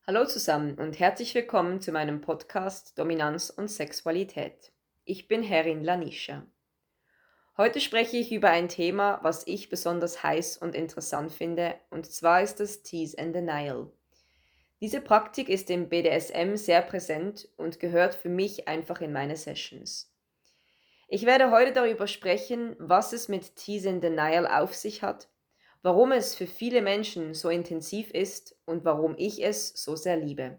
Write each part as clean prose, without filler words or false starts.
Hallo zusammen und herzlich willkommen zu meinem Podcast Dominanz und Sexualität. Ich bin Herrin Lanisha. Heute spreche ich über ein Thema, was ich besonders heiß und interessant finde, und zwar ist das Tease and Denial. Diese Praktik ist im BDSM sehr präsent und gehört für mich einfach in meine Sessions. Ich werde heute darüber sprechen, was es mit Tease and Denial auf sich hat, warum es für viele Menschen so intensiv ist und warum ich es so sehr liebe.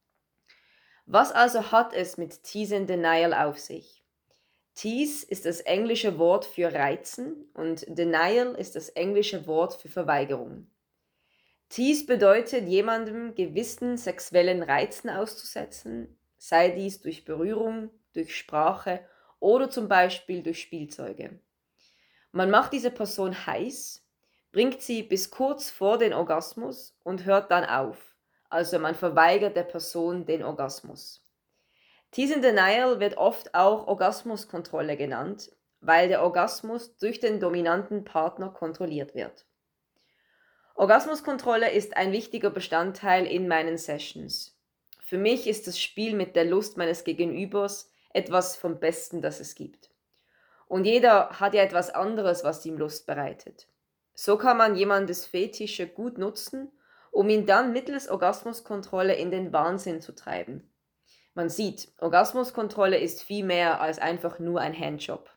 Was also hat es mit Tease and Denial auf sich? Tease ist das englische Wort für reizen und Denial ist das englische Wort für Verweigerung. Tease bedeutet, jemandem gewissen sexuellen Reizen auszusetzen, sei dies durch Berührung, durch Sprache oder zum Beispiel durch Spielzeuge. Man macht diese Person heiß, bringt sie bis kurz vor den Orgasmus und hört dann auf. Also man verweigert der Person den Orgasmus. Tease and Denial wird oft auch Orgasmuskontrolle genannt, weil der Orgasmus durch den dominanten Partner kontrolliert wird. Orgasmuskontrolle ist ein wichtiger Bestandteil in meinen Sessions. Für mich ist das Spiel mit der Lust meines Gegenübers etwas vom Besten, das es gibt. Und jeder hat ja etwas anderes, was ihm Lust bereitet. So kann man jemandes Fetische gut nutzen, um ihn dann mittels Orgasmuskontrolle in den Wahnsinn zu treiben. Man sieht, Orgasmuskontrolle ist viel mehr als einfach nur ein Handjob.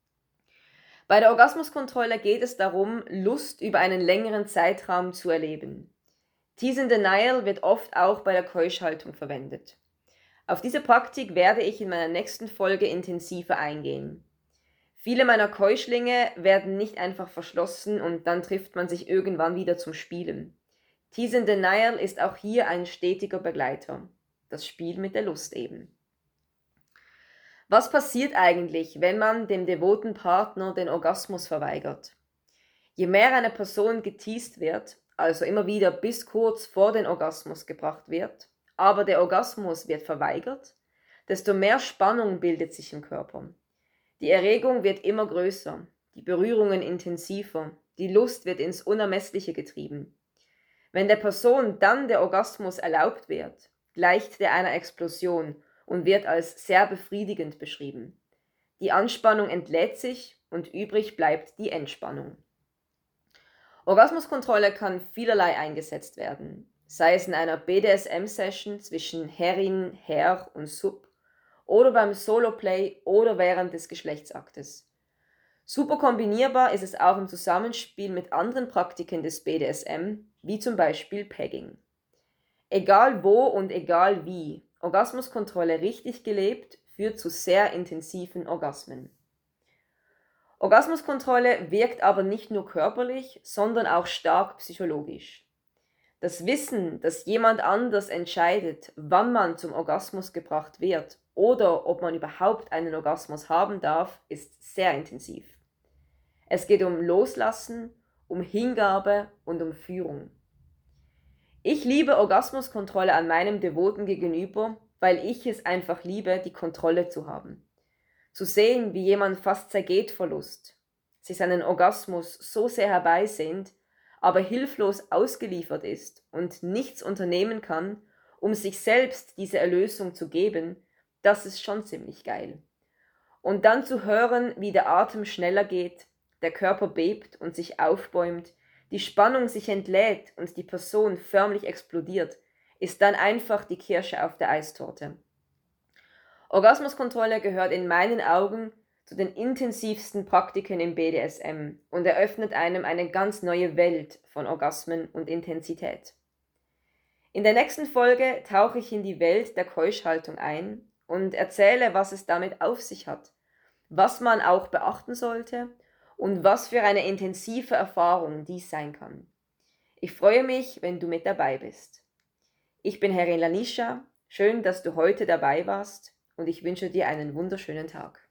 Bei der Orgasmuskontrolle geht es darum, Lust über einen längeren Zeitraum zu erleben. Tease and Denial wird oft auch bei der Keuschhaltung verwendet. Auf diese Praktik werde ich in meiner nächsten Folge intensiver eingehen. Viele meiner Keuschlinge werden nicht einfach verschlossen und dann trifft man sich irgendwann wieder zum Spielen. Tease and Denial ist auch hier ein stetiger Begleiter. Das Spiel mit der Lust eben. Was passiert eigentlich, wenn man dem devoten Partner den Orgasmus verweigert? Je mehr eine Person geteast wird, also immer wieder bis kurz vor den Orgasmus gebracht wird, aber der Orgasmus wird verweigert, desto mehr Spannung bildet sich im Körper. Die Erregung wird immer größer, die Berührungen intensiver, die Lust wird ins Unermessliche getrieben. Wenn der Person dann der Orgasmus erlaubt wird, gleicht der einer Explosion und wird als sehr befriedigend beschrieben. Die Anspannung entlädt sich und übrig bleibt die Entspannung. Orgasmuskontrolle kann vielerlei eingesetzt werden, sei es in einer BDSM-Session zwischen Herrin, Herr und Sub oder beim Soloplay oder während des Geschlechtsaktes. Super kombinierbar ist es auch im Zusammenspiel mit anderen Praktiken des BDSM, wie zum Beispiel Pegging. Egal wo und egal wie, Orgasmuskontrolle richtig gelebt führt zu sehr intensiven Orgasmen. Orgasmuskontrolle wirkt aber nicht nur körperlich, sondern auch stark psychologisch. Das Wissen, dass jemand anders entscheidet, wann man zum Orgasmus gebracht wird oder ob man überhaupt einen Orgasmus haben darf, ist sehr intensiv. Es geht um Loslassen, um Hingabe und um Führung. Ich liebe Orgasmuskontrolle an meinem Devoten gegenüber, weil ich es einfach liebe, die Kontrolle zu haben. Zu sehen, wie jemand fast zergeht vor Lust, sich seinen Orgasmus so sehr herbeisehnt, aber hilflos ausgeliefert ist und nichts unternehmen kann, um sich selbst diese Erlösung zu geben, das ist schon ziemlich geil. Und dann zu hören, wie der Atem schneller geht, der Körper bebt und sich aufbäumt, die Spannung sich entlädt und die Person förmlich explodiert, ist dann einfach die Kirsche auf der Eistorte. Orgasmuskontrolle gehört in meinen Augen zu den intensivsten Praktiken im BDSM und eröffnet einem eine ganz neue Welt von Orgasmen und Intensität. In der nächsten Folge tauche ich in die Welt der Keuschhaltung ein und erzähle, was es damit auf sich hat, was man auch beachten sollte und was für eine intensive Erfahrung dies sein kann. Ich freue mich, wenn du mit dabei bist. Ich bin Herrin Lanisha, schön, dass du heute dabei warst und ich wünsche dir einen wunderschönen Tag.